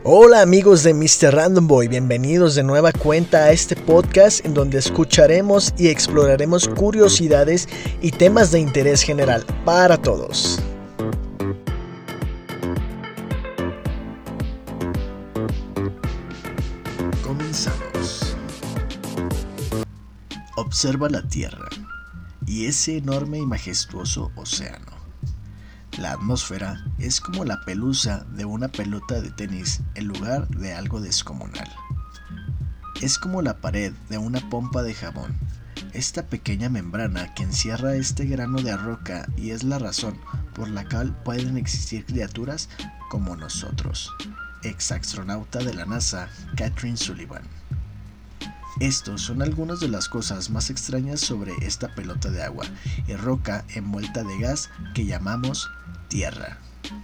Hola amigos de Mr. Random Boy, bienvenidos de nueva cuenta a este podcast en donde escucharemos y exploraremos curiosidades y temas de interés general para todos. Comenzamos. Observa la Tierra y ese enorme y majestuoso océano. La atmósfera es como la pelusa de una pelota de tenis en lugar de algo descomunal. Es como la pared de una pompa de jabón, esta pequeña membrana que encierra este grano de roca y es la razón por la cual pueden existir criaturas como nosotros. Ex-astronauta de la NASA, Kathryn Sullivan. Estos son algunas de las cosas más extrañas sobre esta pelota de agua y roca envuelta de gas que llamamos Tierra.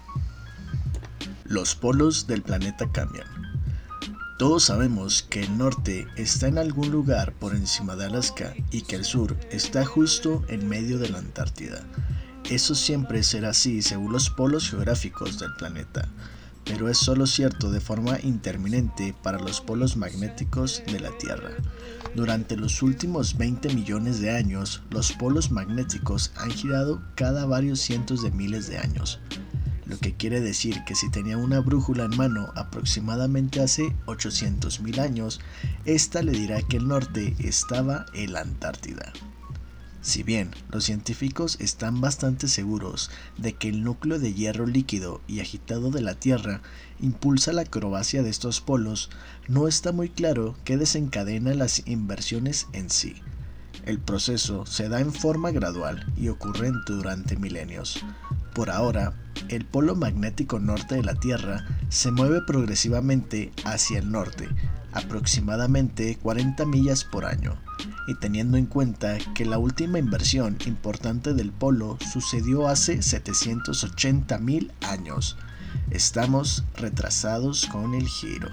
Los polos del planeta cambian. Todos sabemos que el norte está en algún lugar por encima de Alaska y que el sur está justo en medio de la Antártida. Eso siempre será así según los polos geográficos del planeta, pero es solo cierto de forma intermitente para los polos magnéticos de la Tierra. Durante los últimos 20 millones de años, los polos magnéticos han girado cada varios cientos de miles de años, lo que quiere decir que si tenía una brújula en mano aproximadamente hace 800.000 años, esta le dirá que el norte estaba en la Antártida. Si bien los científicos están bastante seguros de que el núcleo de hierro líquido y agitado de la Tierra impulsa la acrobacia de estos polos, no está muy claro qué desencadena las inversiones en sí. El proceso se da en forma gradual y ocurrente durante milenios. Por ahora, el polo magnético norte de la Tierra se mueve progresivamente hacia el norte, aproximadamente 40 millas por año, y teniendo en cuenta que la última inversión importante del polo sucedió hace 780.000 años, estamos retrasados con el giro.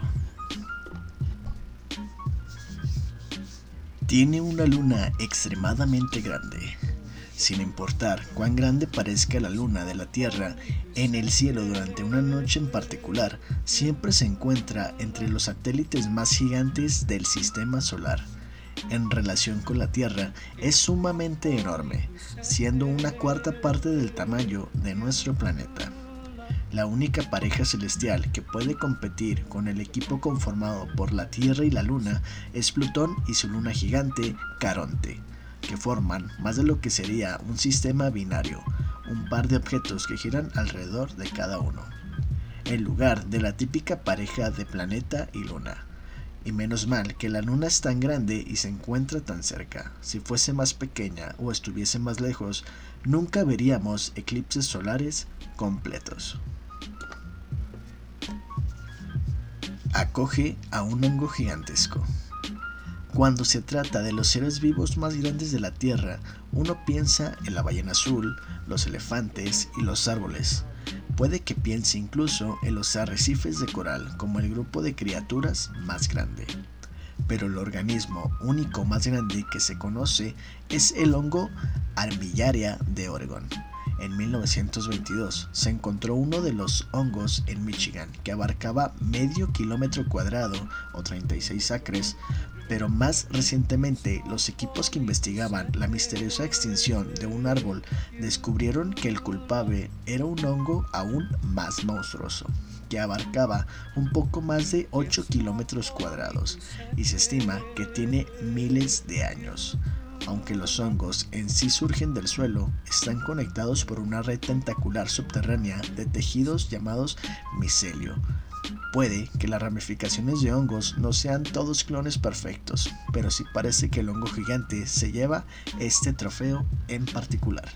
Tiene una luna extremadamente grande. Sin importar cuán grande parezca la luna de la Tierra, en el cielo durante una noche en particular, siempre se encuentra entre los satélites más gigantes del sistema solar. En relación con la Tierra, es sumamente enorme, siendo una cuarta parte del tamaño de nuestro planeta. La única pareja celestial que puede competir con el equipo conformado por la Tierra y la Luna es Plutón y su luna gigante, Caronte, que forman más de lo que sería un sistema binario, un par de objetos que giran alrededor de cada uno, en lugar de la típica pareja de planeta y luna. Y menos mal que la luna es tan grande y se encuentra tan cerca. Si fuese más pequeña o estuviese más lejos, nunca veríamos eclipses solares completos. Acoge a un hongo gigantesco. Cuando se trata de los seres vivos más grandes de la Tierra, uno piensa en la ballena azul, los elefantes y los árboles. Puede que piense incluso en los arrecifes de coral como el grupo de criaturas más grande. Pero el organismo único más grande que se conoce es el hongo Armillaria de Oregón. En 1922 se encontró uno de los hongos en Michigan que abarcaba medio kilómetro cuadrado o 36 acres, pero más recientemente los equipos que investigaban la misteriosa extinción de un árbol descubrieron que el culpable era un hongo aún más monstruoso, que abarcaba un poco más de 8 kilómetros cuadrados y se estima que tiene miles de años. Aunque los hongos en sí surgen del suelo, están conectados por una red tentacular subterránea de tejidos llamados micelio. Puede que las ramificaciones de hongos no sean todos clones perfectos, pero sí parece que el hongo gigante se lleva este trofeo en particular.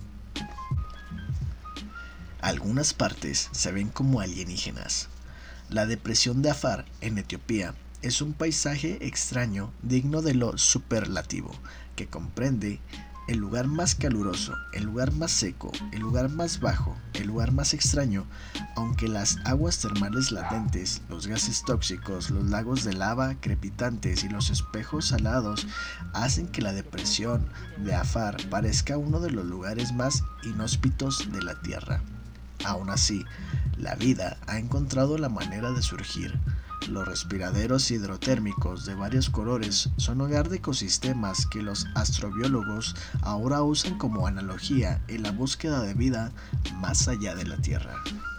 Algunas partes se ven como alienígenas. La depresión de Afar, en Etiopía, es un paisaje extraño digno de lo superlativo, que comprende el lugar más caluroso, el lugar más seco, el lugar más bajo, el lugar más extraño, aunque las aguas termales latentes, los gases tóxicos, los lagos de lava crepitantes y los espejos salados hacen que la depresión de Afar parezca uno de los lugares más inhóspitos de la Tierra. Aún así, la vida ha encontrado la manera de surgir. Los respiraderos hidrotérmicos de varios colores son hogar de ecosistemas que los astrobiólogos ahora usan como analogía en la búsqueda de vida más allá de la Tierra.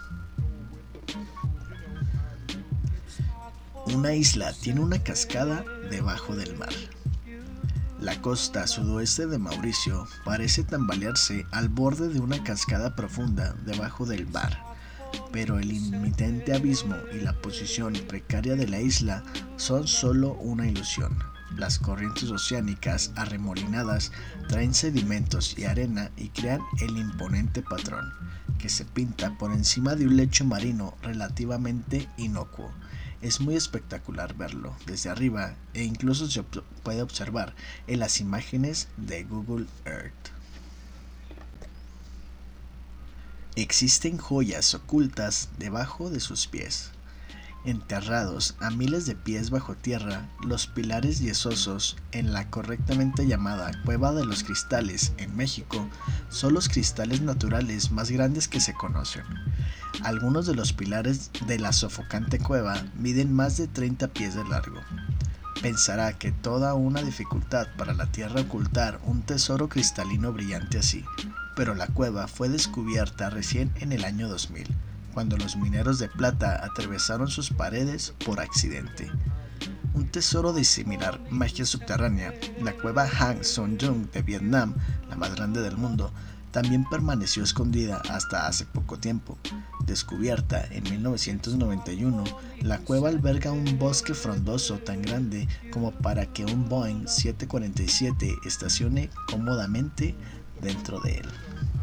Una isla tiene una cascada debajo del mar. La costa sudoeste de Mauricio parece tambalearse al borde de una cascada profunda debajo del mar, pero el inminente abismo y la posición precaria de la isla son solo una ilusión. Las corrientes oceánicas arremolinadas traen sedimentos y arena y crean el imponente patrón, que se pinta por encima de un lecho marino relativamente inocuo. Es muy espectacular verlo desde arriba e incluso se puede observar en las imágenes de Google Earth. Existen joyas ocultas debajo de sus pies. Enterrados a miles de pies bajo tierra, los pilares yesosos en la correctamente llamada Cueva de los Cristales en México son los cristales naturales más grandes que se conocen. Algunos de los pilares de la sofocante cueva miden más de 30 pies de largo. Pensará que toda una dificultad para la Tierra ocultar un tesoro cristalino brillante así, pero la cueva fue descubierta recién en el año 2000, cuando los mineros de plata atravesaron sus paredes por accidente. Un tesoro de similar magia subterránea, la cueva Hang Son Doong de Vietnam, la más grande del mundo, también permaneció escondida hasta hace poco tiempo. Descubierta en 1991, la cueva alberga un bosque frondoso tan grande como para que un Boeing 747 estacione cómodamente dentro de él.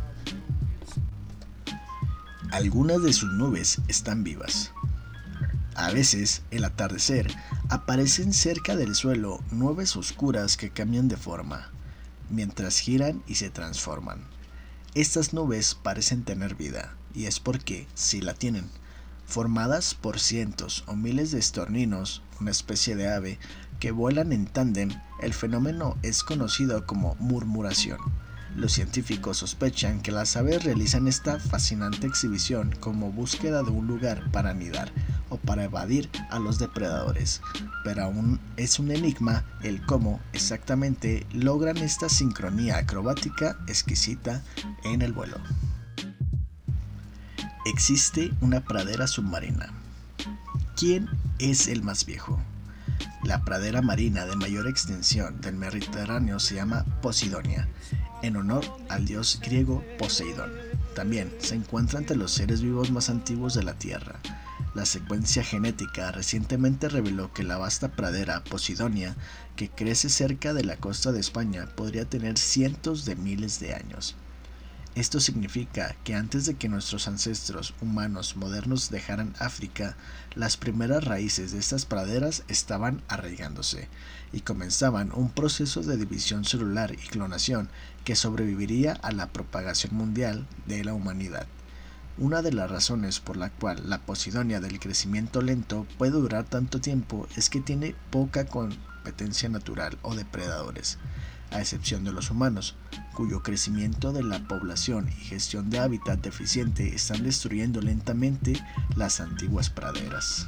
Algunas de sus nubes están vivas. A veces, al atardecer, aparecen cerca del suelo nubes oscuras que cambian de forma, mientras giran y se transforman. Estas nubes parecen tener vida, y es porque, si la tienen, formadas por cientos o miles de estorninos, una especie de ave, que vuelan en tándem, el fenómeno es conocido como murmuración. Los científicos sospechan que las aves realizan esta fascinante exhibición como búsqueda de un lugar para anidar o para evadir a los depredadores, pero aún es un enigma el cómo exactamente logran esta sincronía acrobática exquisita en el vuelo. Existe una pradera submarina. ¿Quién es el más viejo? La pradera marina de mayor extensión del Mediterráneo se llama Posidonia, en honor al dios griego Poseidón. También se encuentra entre los seres vivos más antiguos de la Tierra. La secuencia genética recientemente reveló que la vasta pradera Posidonia, que crece cerca de la costa de España, podría tener cientos de miles de años. Esto significa que antes de que nuestros ancestros humanos modernos dejaran África, las primeras raíces de estas praderas estaban arraigándose y comenzaban un proceso de división celular y clonación que sobreviviría a la propagación mundial de la humanidad. Una de las razones por la cual la Posidonia del crecimiento lento puede durar tanto tiempo es que tiene poca competencia natural o depredadores, a excepción de los humanos, cuyo crecimiento de la población y gestión de hábitat deficiente están destruyendo lentamente las antiguas praderas.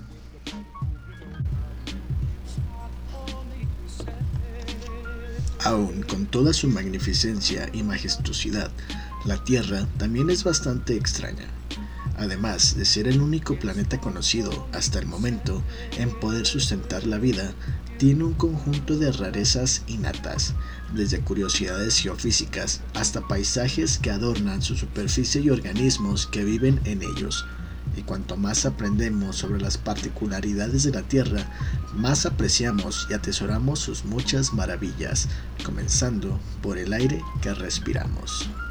Aún con toda su magnificencia y majestuosidad, la Tierra también es bastante extraña. Además de ser el único planeta conocido hasta el momento en poder sustentar la vida, tiene un conjunto de rarezas innatas, desde curiosidades geofísicas hasta paisajes que adornan su superficie y organismos que viven en ellos. Y cuanto más aprendemos sobre las particularidades de la Tierra, más apreciamos y atesoramos sus muchas maravillas, comenzando por el aire que respiramos.